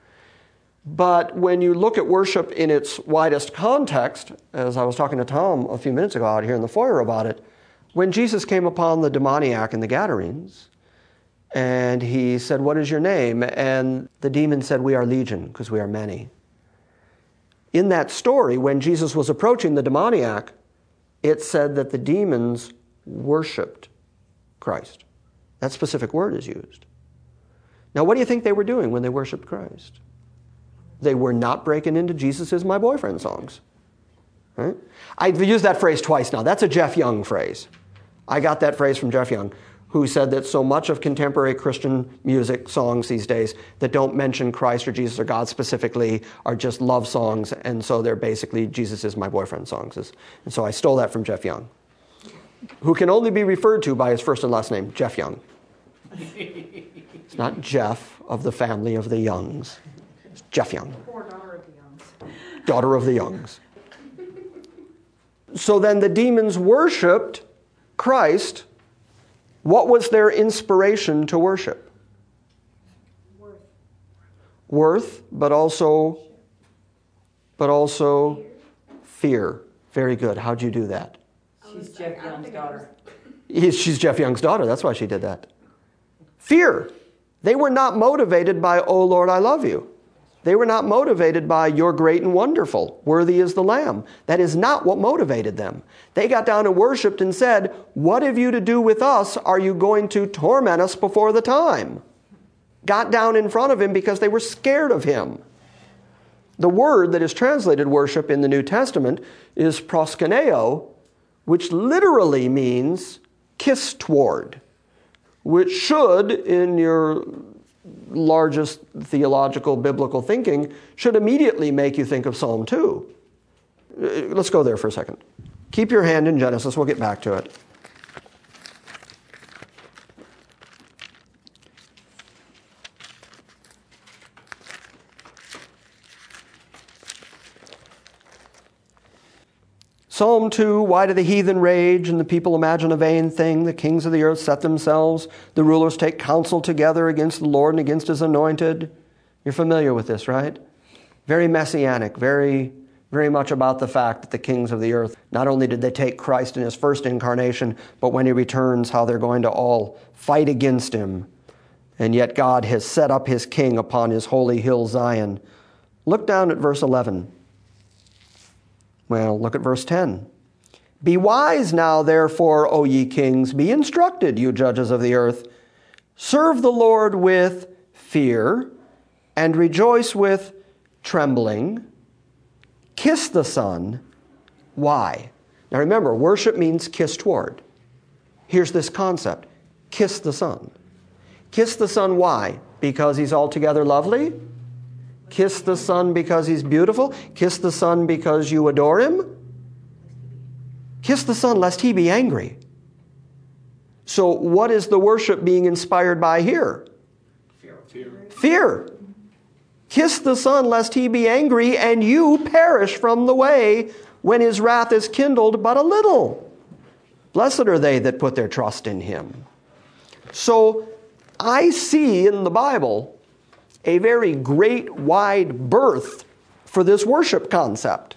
S2: But when you look at worship in its widest context, as I was talking to Tom a few minutes ago out here in the foyer about it, when Jesus came upon the demoniac and the Gadarenes, and he said, what is your name? And the demon said, we are legion, because we are many. In that story, when Jesus was approaching the demoniac, it said that the demons worshipped Christ. That specific word is used. Now, what do you think they were doing when they worshiped Christ? They were not breaking into Jesus is my boyfriend songs. Right? I've used that phrase twice now. That's a Jeff Young phrase. I got that phrase from Jeff Young, who said that so much of contemporary Christian music songs these days that don't mention Christ or Jesus or God specifically are just love songs, and so they're basically Jesus is my boyfriend songs. And so I stole that from Jeff Young, who can only be referred to by his first and last name, Jeff Young. It's not Jeff of the family of the Youngs. It's Jeff Young.
S3: Poor daughter of the Youngs.
S2: Daughter of the Youngs. So then the demons worshipped Christ. What was their inspiration to worship?
S3: Worth.
S2: Worth, but also, but also fear. Very good. How'd you do that?
S4: She's Jeff Young's daughter.
S2: He's, she's Jeff Young's daughter. That's why she did that. Fear. They were not motivated by, oh Lord, I love you. They were not motivated by, you're great and wonderful. Worthy is the Lamb. That is not what motivated them. They got down and worshiped and said, what have you to do with us? Are you going to torment us before the time? Got down in front of him because they were scared of him. The word that is translated worship in the New Testament is proskuneo, which literally means kiss toward, which should, in your largest theological biblical thinking, should immediately make you think of Psalm two. Let's go there for a second. Keep your hand in Genesis. We'll get back to it. Psalm two, why do the heathen rage and the people imagine a vain thing? The kings of the earth set themselves. The rulers take counsel together against the Lord and against his anointed. You're familiar with this, right? Very messianic, very, very much about the fact that the kings of the earth, not only did they take Christ in his first incarnation, but when he returns, how they're going to all fight against him. And yet God has set up his king upon his holy hill Zion. Look down at verse eleven. Well, look at verse ten. Be wise now, therefore, O ye kings. Be instructed, you judges of the earth. Serve the Lord with fear and rejoice with trembling. Kiss the Son. Why? Now remember, worship means kiss toward. Here's this concept. Kiss the Son. Kiss the Son, why? Because he's altogether lovely? Kiss the Son because he's beautiful? Kiss the Son because you adore him? Kiss the Son lest he be angry. So what is the worship being inspired by here? Fear. Kiss the Son, lest he be angry, and you perish from the way when his wrath is kindled but a little. Blessed are they that put their trust in him. So I see in the Bible a very great wide berth for this worship concept.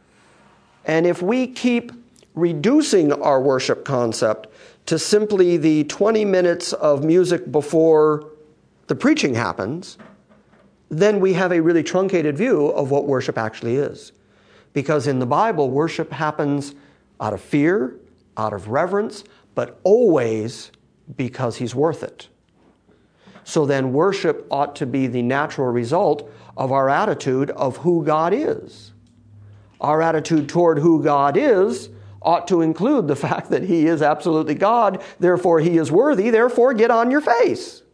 S2: And if we keep reducing our worship concept to simply the twenty minutes of music before the preaching happens, then we have a really truncated view of what worship actually is. Because in the Bible, worship happens out of fear, out of reverence, but always because he's worth it. So then worship ought to be the natural result of our attitude of who God is. Our attitude toward who God is ought to include the fact that he is absolutely God, therefore he is worthy, therefore get on your face.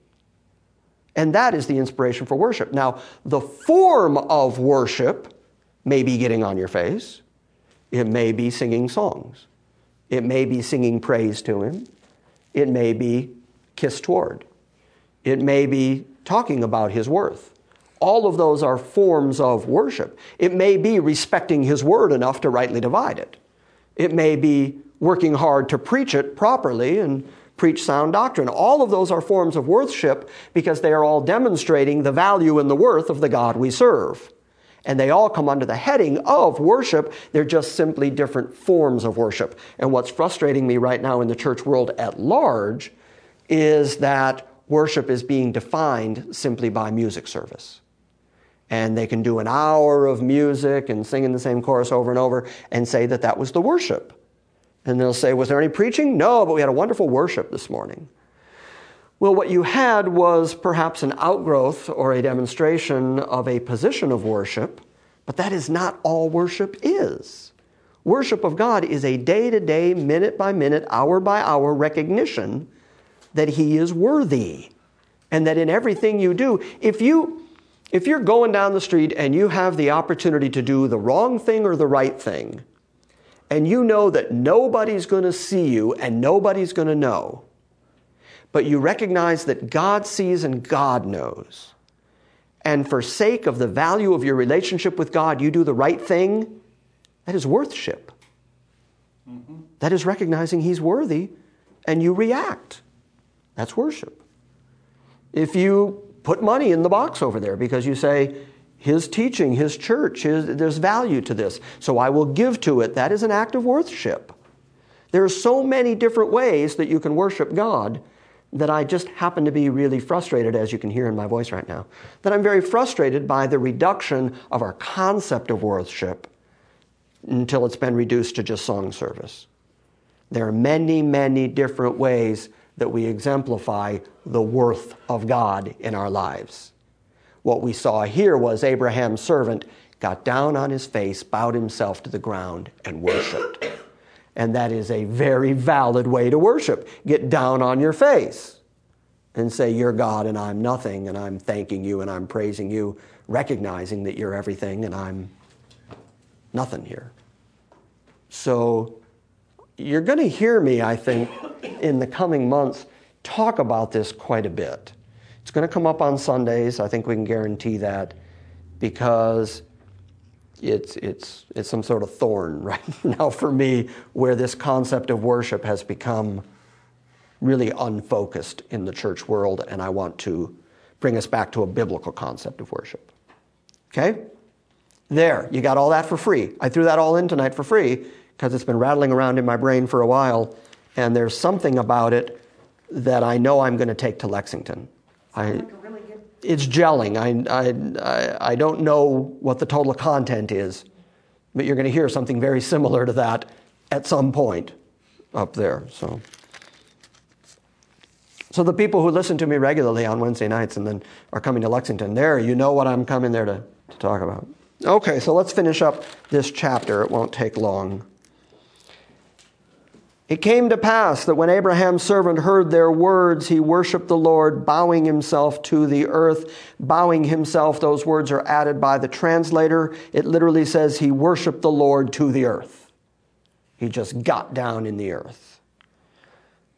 S2: And that is the inspiration for worship. Now, the form of worship may be getting on your face. It may be singing songs. It may be singing praise to him. It may be kiss toward. It may be talking about his worth. All of those are forms of worship. It may be respecting his word enough to rightly divide it. It may be working hard to preach it properly and preach sound doctrine. All of those are forms of worship because they are all demonstrating the value and the worth of the God we serve. And they all come under the heading of worship. They're just simply different forms of worship. And what's frustrating me right now in the church world at large is that worship is being defined simply by music service. And they can do an hour of music and sing in the same chorus over and over and say that that was the worship. And they'll say, was there any preaching? No, but we had a wonderful worship this morning. Well, what you had was perhaps an outgrowth or a demonstration of a position of worship, but that is not all worship is. Worship of God is a day-to-day, minute-by-minute, hour-by-hour recognition that he is worthy. And that in everything you do, if you, if you're going down the street and you have the opportunity to do the wrong thing or the right thing, and you know that nobody's going to see you and nobody's going to know, but you recognize that God sees and God knows, and for sake of the value of your relationship with God, you do the right thing, that is worship. Mm-hmm. That is recognizing he's worthy, and you react. That's worship. If you put money in the box over there because you say, his teaching, his church, his, there's value to this, so I will give to it, that is an act of worship. There are so many different ways that you can worship God that I just happen to be really frustrated, as you can hear in my voice right now, that I'm very frustrated by the reduction of our concept of worship until it's been reduced to just song service. There are many, many different ways that we exemplify the worth of God in our lives. What we saw here was Abraham's servant got down on his face, bowed himself to the ground, and worshiped. And that is a very valid way to worship. Get down on your face and say, you're God and I'm nothing, and I'm thanking you and I'm praising you, recognizing that you're everything and I'm nothing here. So you're going to hear me, I think, in the coming months, talk about this quite a bit. It's going to come up on Sundays. I think we can guarantee that, because it's it's it's some sort of thorn right now for me, where this concept of worship has become really unfocused in the church world, and I want to bring us back to a biblical concept of worship. Okay? There, you got all that for free. I threw that all in tonight for free because it's been rattling around in my brain for a while, and there's something about it that I know I'm going to take to Lexington. I, it's gelling. I, I, I don't know what the total content is, but you're going to hear something very similar to that at some point up there. So, so the people who listen to me regularly on Wednesday nights and then are coming to Lexington, there, you know what I'm coming there to, to talk about. Okay, so let's finish up this chapter. It won't take long. It came to pass that when Abraham's servant heard their words, he worshiped the Lord, bowing himself to the earth. Bowing himself, those words are added by the translator. It literally says he worshiped the Lord to the earth. He just got down in the earth.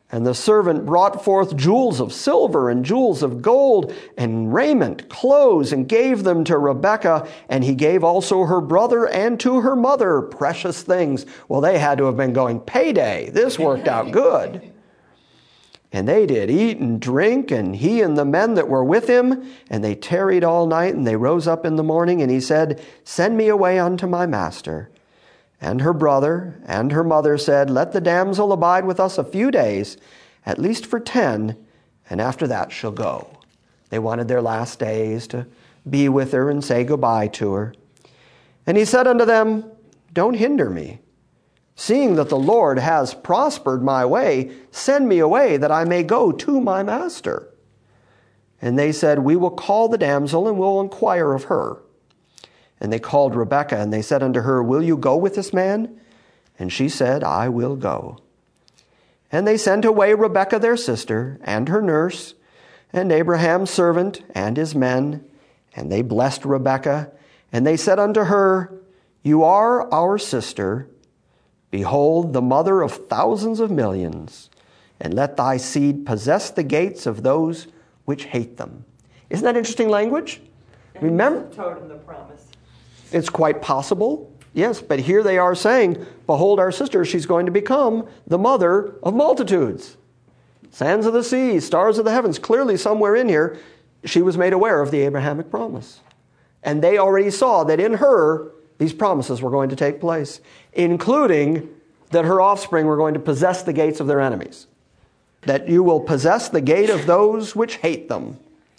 S2: And the servant brought forth jewels of silver and jewels of gold and raiment, clothes, and gave them to Rebekah. And he gave also her brother and to her mother precious things. Well, they had to have been going, payday. This worked out good. And they did eat and drink, and he and the men that were with him, and they tarried all night, and they rose up in the morning, and he said, send me away unto my master. And her brother and her mother said, let the damsel abide with us a few days, at least for ten, and after that she'll go. They wanted their last days to be with her and say goodbye to her. And he said unto them, don't hinder me. Seeing that the Lord has prospered my way, send me away that I may go to my master. And they said, we will call the damsel and will inquire of her. And they called Rebekah, and they said unto her, will you go with this man? And she said, I will go. And they sent away Rebekah their sister, and her nurse, and Abraham's servant, and his men. And they blessed Rebekah, and they said unto her, you are our sister. Behold, the mother of thousands of millions. And let thy seed possess the gates of those which hate them. Isn't that interesting language?
S4: And
S2: Remember,
S4: told him the promise.
S2: It's quite possible, yes, but here they are saying, behold our sister, she's going to become the mother of multitudes. Sands of the sea, stars of the heavens, clearly somewhere in here, she was made aware of the Abrahamic promise. And they already saw that in her, these promises were going to take place, including that her offspring were going to possess the gates of their enemies. That you will possess the gate of those which hate them.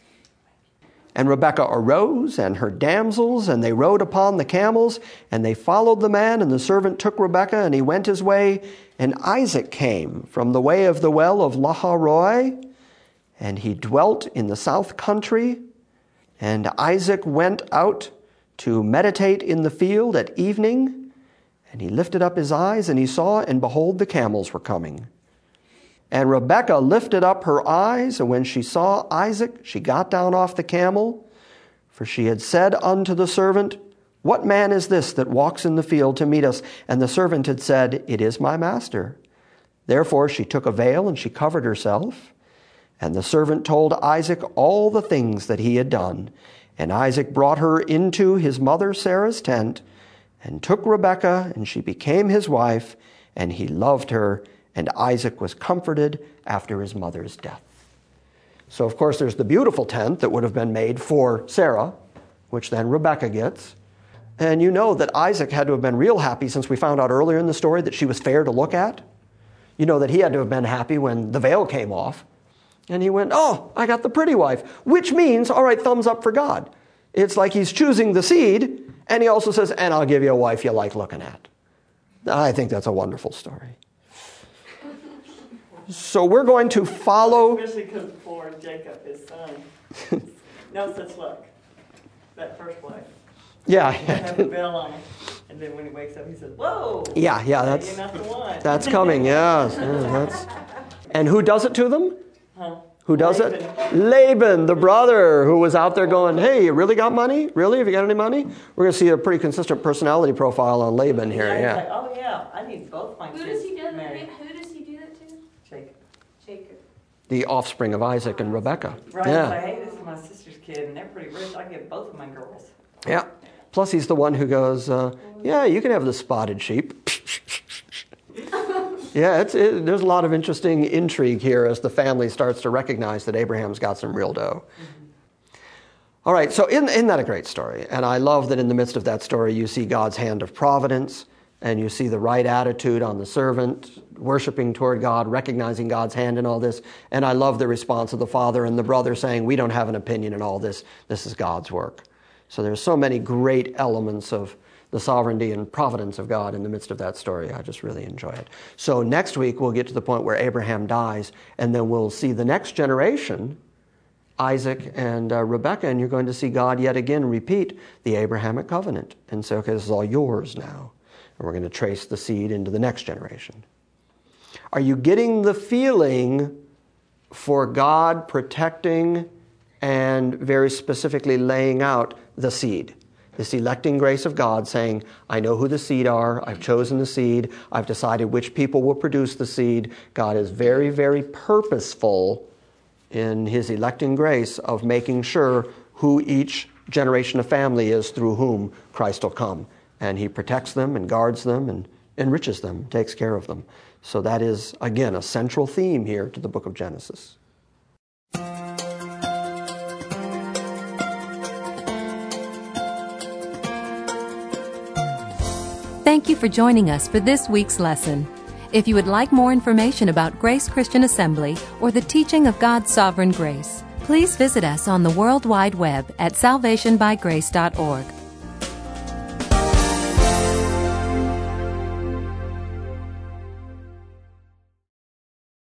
S2: And Rebekah arose, and her damsels, and they rode upon the camels, and they followed the man, and the servant took Rebekah, and he went his way. And Isaac came from the way of the well of Lahairoi, and he dwelt in the south country. And Isaac went out to meditate in the field at evening, and he lifted up his eyes, and he saw, and behold, the camels were coming. And Rebekah lifted up her eyes, and when she saw Isaac, she got down off the camel, for she had said unto the servant, what man is this that walks in the field to meet us? And the servant had said, it is my master. Therefore she took a veil, and she covered herself. And the servant told Isaac all the things that he had done. And Isaac brought her into his mother Sarah's tent, and took Rebekah, and she became his wife, and he loved her. And Isaac was comforted after his mother's death. So, of course, there's the beautiful tent that would have been made for Sarah, which then Rebekah gets. And you know that Isaac had to have been real happy, since we found out earlier in the story that she was fair to look at. You know that he had to have been happy when the veil came off. And he went, oh, I got the pretty wife. Which means, all right, thumbs up for God. It's like he's choosing the seed, and he also says, and I'll give you a wife you like looking at. I think that's a wonderful story. So we're going to follow...
S4: Especially because before Jacob, his son, no such luck. That first wife.
S2: Yeah.
S4: He have a bell on him. And then when he wakes up, he says, whoa.
S2: Yeah, yeah, that's...
S4: You're not the one.
S2: That's coming, yes. Yeah, that's... And who does it to them?
S4: Huh?
S2: Who does
S4: Laban.
S2: it? Laban, the brother who was out there going, hey, you really got money? Really? Have you got any money? We're going to see a pretty consistent personality profile on Laban here.
S4: Yeah, he's
S2: Yeah.
S4: like, oh yeah, I need both my
S6: Who
S4: kids
S6: does he do that?
S4: married.
S6: Who does he do that to?
S4: Jacob.
S6: Jacob.
S2: The offspring of Isaac and Rebekah.
S4: Right,
S2: Yeah.
S4: he's like, hey, this is my sister's kid, and they're pretty rich. I get both of my girls.
S2: Yeah. Plus, he's the one who goes, uh, yeah, you can have the spotted sheep. Yeah, it's, it, there's a lot of interesting intrigue here as the family starts to recognize that Abraham's got some real dough. Mm-hmm. All right, so isn't, isn't that a great story? And I love that in the midst of that story, you see God's hand of providence, and you see the right attitude on the servant, worshiping toward God, recognizing God's hand in all this. And I love the response of the father and the brother saying, we don't have an opinion in all this. This is God's work. So there's so many great elements of the sovereignty and providence of God in the midst of that story. I just really enjoy it. So next week, we'll get to the point where Abraham dies, and then we'll see the next generation, Isaac and uh, Rebekah, and you're going to see God yet again repeat the Abrahamic covenant. And say, okay, this is all yours now. And we're going to trace the seed into the next generation. Are you getting the feeling for God protecting and very specifically laying out the seed? This electing grace of God saying, I know who the seed are, I've chosen the seed, I've decided which people will produce the seed. God is very, very purposeful in his electing grace of making sure who each generation of family is through whom Christ will come. And he protects them and guards them and enriches them, takes care of them. So that is, again, a central theme here to the book of Genesis.
S1: Thank you for joining us for this week's lesson. If you would like more information about Grace Christian Assembly or the teaching of God's sovereign grace, please visit us on the World Wide Web at salvation by grace dot org.